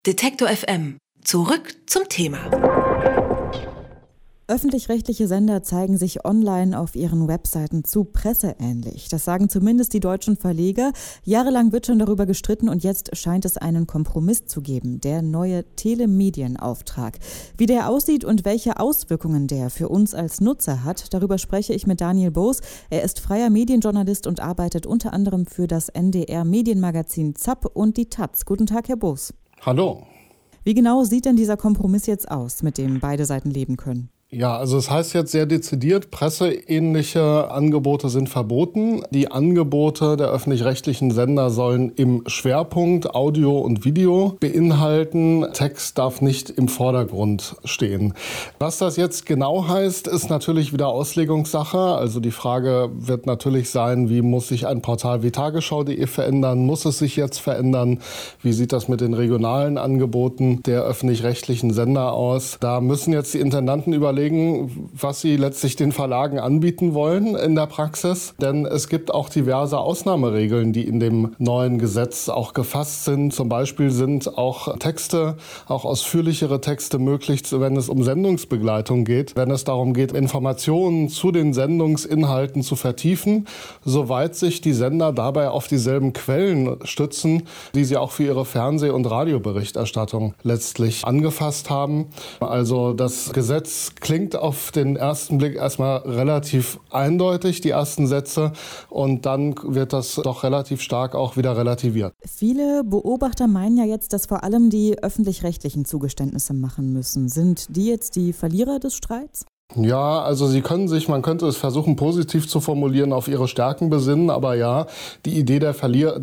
Detektor FM. Zurück zum Thema. Öffentlich-rechtliche Sender zeigen sich online auf ihren Webseiten zu presseähnlich. Das sagen zumindest die deutschen Verleger. Jahrelang wird schon darüber gestritten und jetzt scheint es einen Kompromiss zu geben. Der neue Telemedienauftrag. Wie der aussieht und welche Auswirkungen der für uns als Nutzer hat, darüber spreche ich mit Daniel Boos. Er ist freier Medienjournalist und arbeitet unter anderem für das NDR-Medienmagazin ZAP und die taz. Guten Tag, Herr Boos. Hallo. Wie genau sieht denn dieser Kompromiss jetzt aus, mit dem beide Seiten leben können? Ja, also es heißt jetzt sehr dezidiert, presseähnliche Angebote sind verboten. Die Angebote der öffentlich-rechtlichen Sender sollen im Schwerpunkt Audio und Video beinhalten. Text darf nicht im Vordergrund stehen. Was das jetzt genau heißt, ist natürlich wieder Auslegungssache. Also die Frage wird natürlich sein, wie muss sich ein Portal wie tagesschau.de verändern? Muss es sich jetzt verändern? Wie sieht das mit den regionalen Angeboten der öffentlich-rechtlichen Sender aus? Da müssen jetzt die Intendanten überlegen, was sie letztlich den Verlagen anbieten wollen in der Praxis. Denn es gibt auch diverse Ausnahmeregeln, die in dem neuen Gesetz auch gefasst sind. Zum Beispiel sind auch Texte, auch ausführlichere Texte möglich, wenn es um Sendungsbegleitung geht. Wenn es darum geht, Informationen zu den Sendungsinhalten zu vertiefen, soweit sich die Sender dabei auf dieselben Quellen stützen, die sie auch für ihre Fernseh- und Radioberichterstattung letztlich angefasst haben. Also das Gesetz klingt auf den ersten Blick erstmal relativ eindeutig, die ersten Sätze, und dann wird das doch relativ stark auch wieder relativiert. Viele Beobachter meinen ja jetzt, dass vor allem die öffentlich-rechtlichen Zugeständnisse machen müssen. Sind die jetzt die Verlierer des Streits? Ja, also man könnte es versuchen, positiv zu formulieren, auf ihre Stärken besinnen. Aber ja, die Idee der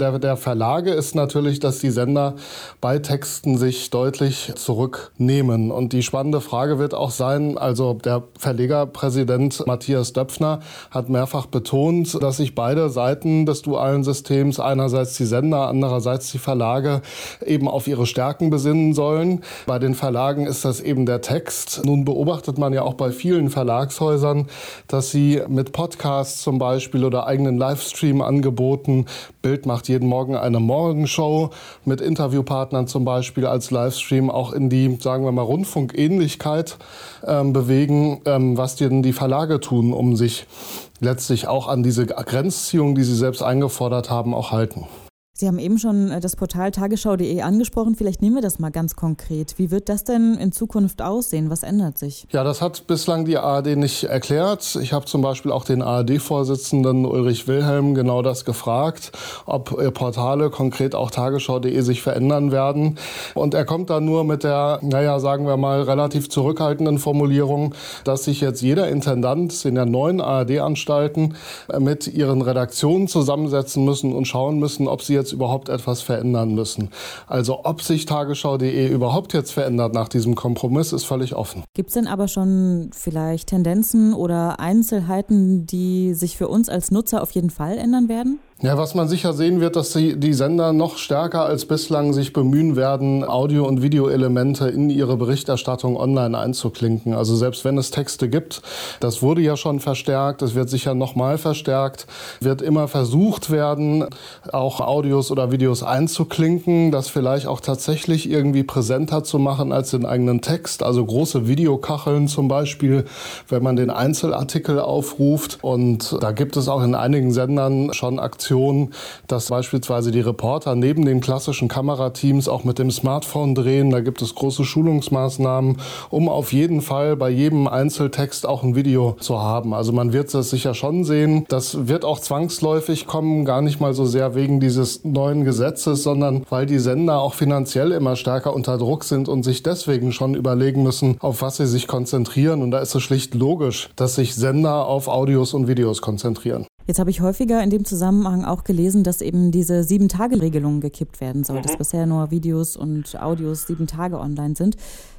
Verlage ist natürlich, dass die Sender bei Texten sich deutlich zurücknehmen. Und die spannende Frage wird auch sein, also der Verlegerpräsident Matthias Döpfner hat mehrfach betont, dass sich beide Seiten des dualen Systems, einerseits die Sender, andererseits die Verlage, eben auf ihre Stärken besinnen sollen. Bei den Verlagen ist das eben der Text. Nun beobachtet man ja auch bei vielen Verlagshäusern, dass sie mit Podcasts zum Beispiel oder eigenen Livestream-Angeboten, Bild macht jeden Morgen eine Morgenshow mit Interviewpartnern zum Beispiel als Livestream, auch in die, sagen wir mal, Rundfunkähnlichkeit bewegen, was denn die Verlage tun, um sich letztlich auch an diese Grenzziehung, die sie selbst eingefordert haben, auch halten. Sie haben eben schon das Portal tagesschau.de angesprochen. Vielleicht nehmen wir das mal ganz konkret. Wie wird das denn in Zukunft aussehen? Was ändert sich? Ja, das hat bislang die ARD nicht erklärt. Ich habe zum Beispiel auch den ARD-Vorsitzenden Ulrich Wilhelm genau das gefragt, ob Portale, konkret auch tagesschau.de, sich verändern werden. Und er kommt dann nur mit der, sagen wir mal, relativ zurückhaltenden Formulierung, dass sich jetzt jeder Intendant in der neuen ARD-Anstalten mit ihren Redaktionen zusammensetzen müssen und schauen müssen, ob sie jetzt überhaupt etwas verändern müssen. Also ob sich tagesschau.de überhaupt jetzt verändert nach diesem Kompromiss, ist völlig offen. Gibt es denn aber schon vielleicht Tendenzen oder Einzelheiten, die sich für uns als Nutzer auf jeden Fall ändern werden? Ja, was man sicher sehen wird, dass die Sender noch stärker als bislang sich bemühen werden, Audio- und Videoelemente in ihre Berichterstattung online einzuklinken. Also selbst wenn es Texte gibt, das wurde ja schon verstärkt, es wird sicher nochmal verstärkt, wird immer versucht werden, auch Audios oder Videos einzuklinken, das vielleicht auch tatsächlich irgendwie präsenter zu machen als den eigenen Text. Also große Videokacheln zum Beispiel, wenn man den Einzelartikel aufruft. Und da gibt es auch in einigen Sendern schon Aktionen, dass beispielsweise die Reporter neben den klassischen Kamerateams auch mit dem Smartphone drehen. Da gibt es große Schulungsmaßnahmen, um auf jeden Fall bei jedem Einzeltext auch ein Video zu haben. Also man wird das sicher schon sehen. Das wird auch zwangsläufig kommen, gar nicht mal so sehr wegen dieses neuen Gesetzes, sondern weil die Sender auch finanziell immer stärker unter Druck sind und sich deswegen schon überlegen müssen, auf was sie sich konzentrieren. Und da ist es schlicht logisch, dass sich Sender auf Audios und Videos konzentrieren. Jetzt habe ich häufiger in dem Zusammenhang auch gelesen, dass eben diese 7-Tage-Regelung gekippt werden soll, dass bisher nur Videos und Audios 7 Tage online sind.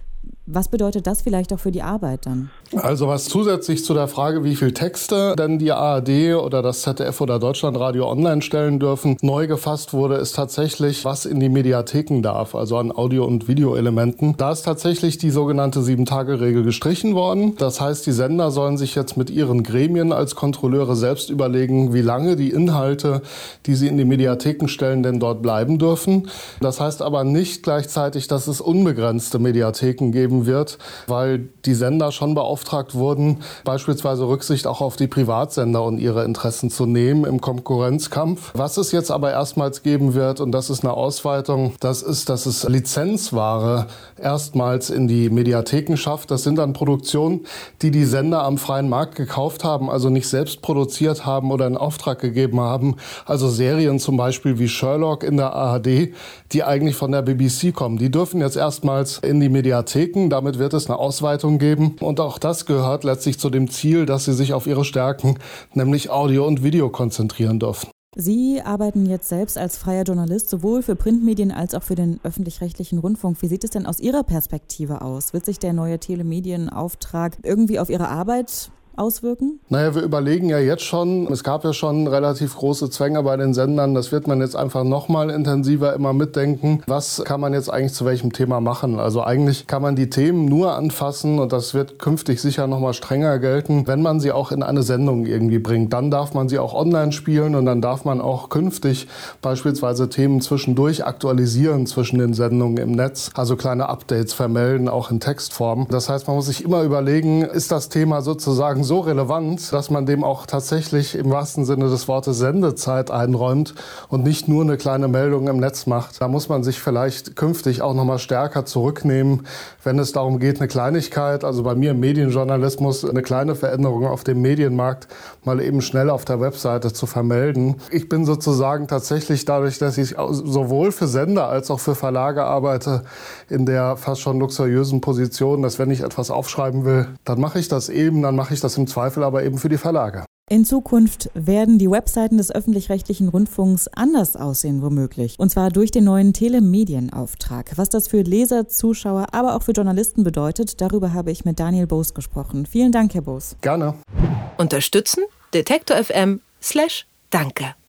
Was bedeutet das vielleicht auch für die Arbeit dann? Also was zusätzlich zu der Frage, wie viel Texte denn die ARD oder das ZDF oder Deutschlandradio online stellen dürfen, neu gefasst wurde, ist tatsächlich, was in die Mediatheken darf, also an Audio- und Videoelementen. Da ist tatsächlich die sogenannte 7-Tage-Regel gestrichen worden. Das heißt, die Sender sollen sich jetzt mit ihren Gremien als Kontrolleure selbst überlegen, wie lange die Inhalte, die sie in die Mediatheken stellen, denn dort bleiben dürfen. Das heißt aber nicht gleichzeitig, dass es unbegrenzte Mediatheken geben wird, weil die Sender schon beauftragt wurden, beispielsweise Rücksicht auch auf die Privatsender und ihre Interessen zu nehmen im Konkurrenzkampf. Was es jetzt aber erstmals geben wird, und das ist eine Ausweitung, das ist, dass es Lizenzware erstmals in die Mediatheken schafft. Das sind dann Produktionen, die die Sender am freien Markt gekauft haben, also nicht selbst produziert haben oder in Auftrag gegeben haben. Also Serien zum Beispiel wie Sherlock in der ARD, die eigentlich von der BBC kommen. Die dürfen jetzt erstmals in die Mediatheken. Damit wird es eine Ausweitung geben. Und auch das gehört letztlich zu dem Ziel, dass sie sich auf ihre Stärken, nämlich Audio und Video, konzentrieren dürfen. Sie arbeiten jetzt selbst als freier Journalist sowohl für Printmedien als auch für den öffentlich-rechtlichen Rundfunk. Wie sieht es denn aus Ihrer Perspektive aus? Wird sich der neue Telemedienauftrag irgendwie auf Ihre Arbeit auswirken? Naja, wir überlegen ja jetzt schon, es gab ja schon relativ große Zwänge bei den Sendern, das wird man jetzt einfach noch mal intensiver immer mitdenken. Was kann man jetzt eigentlich zu welchem Thema machen? Also eigentlich kann man die Themen nur anfassen, und das wird künftig sicher noch mal strenger gelten, wenn man sie auch in eine Sendung irgendwie bringt. Dann darf man sie auch online spielen, und dann darf man auch künftig beispielsweise Themen zwischendurch aktualisieren zwischen den Sendungen im Netz, also kleine Updates vermelden, auch in Textform. Das heißt, man muss sich immer überlegen, ist das Thema sozusagen so relevant, dass man dem auch tatsächlich im wahrsten Sinne des Wortes Sendezeit einräumt und nicht nur eine kleine Meldung im Netz macht. Da muss man sich vielleicht künftig auch noch mal stärker zurücknehmen, wenn es darum geht, eine Kleinigkeit, also bei mir im Medienjournalismus, eine kleine Veränderung auf dem Medienmarkt mal eben schnell auf der Webseite zu vermelden. Ich bin sozusagen tatsächlich dadurch, dass ich sowohl für Sender als auch für Verlage arbeite, in der fast schon luxuriösen Position, dass wenn ich etwas aufschreiben will, dann mache ich das eben, dann mache ich das im Zweifel aber eben für die Verlage. In Zukunft werden die Webseiten des öffentlich-rechtlichen Rundfunks anders aussehen, womöglich. Und zwar durch den neuen Telemedienauftrag. Was das für Leser, Zuschauer, aber auch für Journalisten bedeutet, darüber habe ich mit Daniel Boos gesprochen. Vielen Dank, Herr Boos. Gerne. Unterstützen? Detektor FM/Danke.